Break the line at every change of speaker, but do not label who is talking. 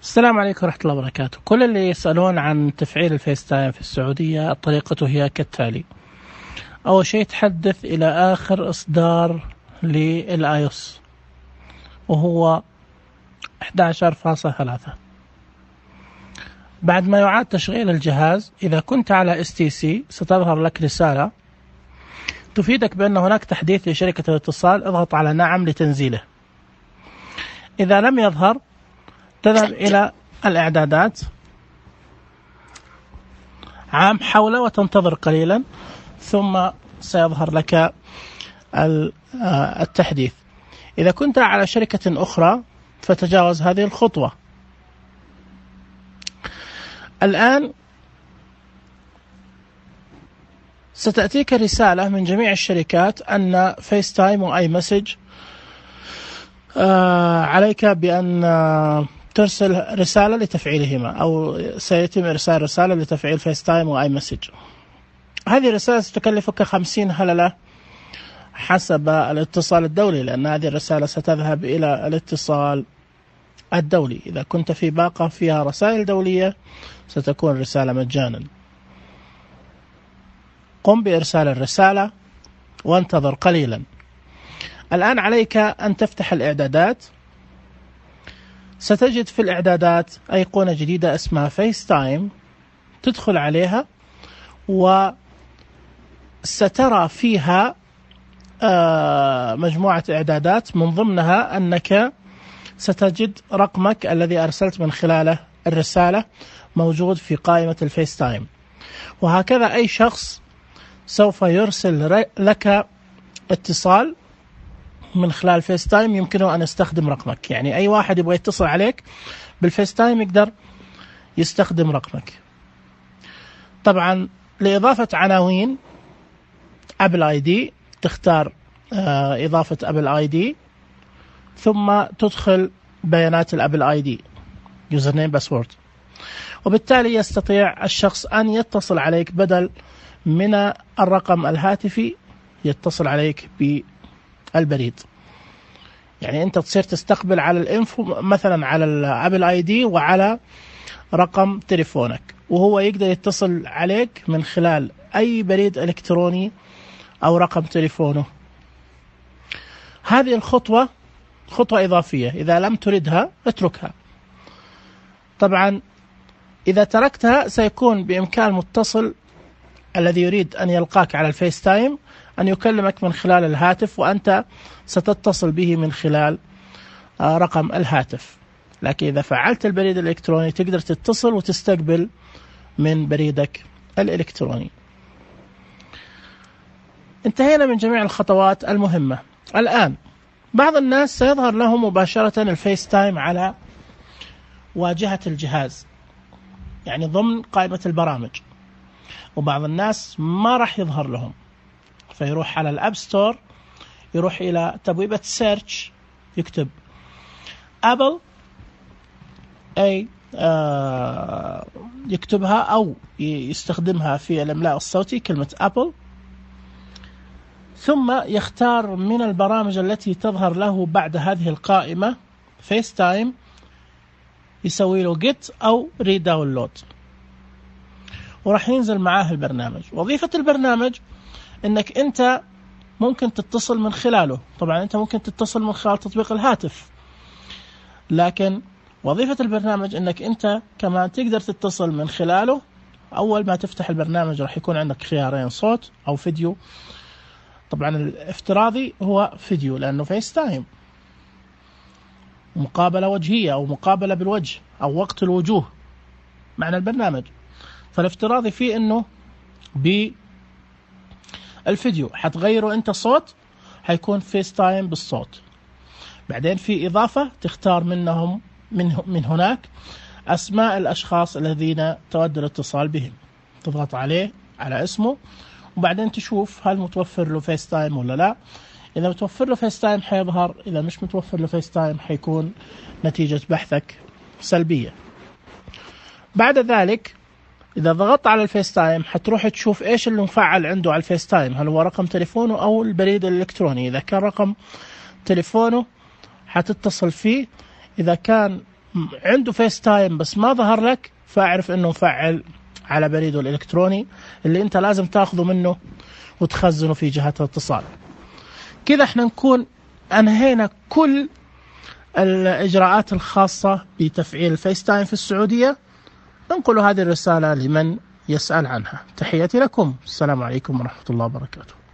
السلام عليكم ورحمة الله وبركاته. كل اللي يسألون عن تفعيل الفيس تايم في السعودية طريقته هي كالتالي. أول شيء تحدث إلى آخر إصدار للآيوس وهو 11.3. بعد ما يعاد تشغيل الجهاز، إذا كنت على STC ستظهر لك رسالة تفيدك بأن هناك تحديث لشركة الاتصال، اضغط على نعم لتنزيله. إذا لم يظهر تذهب إلى الإعدادات، عام حوله وتنتظر قليلا ثم سيظهر لك التحديث. إذا كنت على شركة أخرى فتجاوز هذه الخطوة. الآن ستأتيك رسالة من جميع الشركات أن فيس تايم وآي مسج عليك بأن ترسل رسالة لتفعيلهما، أو سيتم إرسال رسالة لتفعيل فيس تايم وآي مسج. هذه الرسالة ستكلفك 50 هللة حسب الاتصال الدولي، لأن هذه الرسالة ستذهب إلى الاتصال الدولي. إذا كنت في باقة فيها رسائل دولية ستكون الرسالة مجانا. قم بإرسال الرسالة وانتظر قليلا. الآن عليك أن تفتح الإعدادات. ستجد في الإعدادات أيقونة جديدة اسمها فيس تايم، تدخل عليها وسترى فيها مجموعة إعدادات، من ضمنها أنك ستجد رقمك الذي أرسلت من خلاله الرسالة موجود في قائمة الفيس تايم. وهكذا أي شخص سوف يرسل لك اتصال من خلال فيس تايم يمكنه أن يستخدم رقمك. يعني أي واحد يبغى يتصل عليك بالفيس تايم يقدر يستخدم رقمك. طبعا لإضافة عناوين أبل آي دي تختار إضافة أبل آي دي، ثم تدخل بيانات الأبل آي دي يوزر نيم باسورد، وبالتالي يستطيع الشخص أن يتصل عليك بدل من الرقم الهاتفي يتصل عليك بالبريد. يعني أنت تصير تستقبل على الانفو مثلا على الأبل آي دي وعلى رقم تليفونك، وهو يقدر يتصل عليك من خلال أي بريد إلكتروني أو رقم تليفونه. هذه الخطوة خطوة إضافية، إذا لم تردها اتركها. طبعا إذا تركتها سيكون بإمكان المتصل الذي يريد أن يلقاك على الفيس تايم أن يكلمك من خلال الهاتف، وأنت ستتصل به من خلال رقم الهاتف. لكن إذا فعلت البريد الإلكتروني تقدر تتصل وتستقبل من بريدك الإلكتروني. انتهينا من جميع الخطوات المهمة. الآن بعض الناس سيظهر لهم مباشرة الفيس تايم على واجهة الجهاز، يعني ضمن قائمة البرامج، وبعض الناس ما راح يظهر لهم، فيروح على الأب ستور، يروح إلى تبويبة سيرش، يكتب أبل يكتبها أو يستخدمها في الإملاء الصوتي كلمة أبل، ثم يختار من البرامج التي تظهر له بعد هذه القائمة فيس تايم، يسوي له جيت أو ريداونلود، وراح ينزل معاه البرنامج. وظيفة البرنامج انك انت ممكن تتصل من خلاله. طبعا انت ممكن تتصل من خلال تطبيق الهاتف، لكن وظيفة البرنامج انك انت كمان تقدر تتصل من خلاله. اول ما تفتح البرنامج راح يكون عندك خيارين، صوت او فيديو. طبعا الافتراضي هو فيديو لانه فيس تايم، مقابلة وجهية او مقابلة بالوجه او وقت الوجوه معنى البرنامج. فالافتراضي فيه انه بالفيديو حتغيره انت صوت، حيكون فيس تايم بالصوت. بعدين في اضافة تختار منهم من هناك اسماء الاشخاص الذين تود الاتصال بهم، تضغط عليه على اسمه، وبعدين تشوف هل متوفر له فيس تايم ولا لا. اذا متوفر له فيس تايم حيظهر، اذا مش متوفر له فيس تايم حيكون نتيجة بحثك سلبية. بعد ذلك إذا ضغطت على الفيس تايم حتروح تشوف إيش اللي مفعل عنده على الفيس تايم، هل هو رقم تليفونه أو البريد الإلكتروني. إذا كان رقم تليفونه حتتصل فيه، إذا كان عنده فيس تايم بس ما ظهر لك، فاعرف انه مفعل على بريده الإلكتروني اللي انت لازم تاخذه منه وتخزنه في جهة الاتصال. كذا احنا نكون انهينا كل الإجراءات الخاصة بتفعيل الفيس تايم في السعودية. ننقل هذه الرسالة لمن يسأل عنها. تحياتي لكم، السلام عليكم ورحمة الله وبركاته.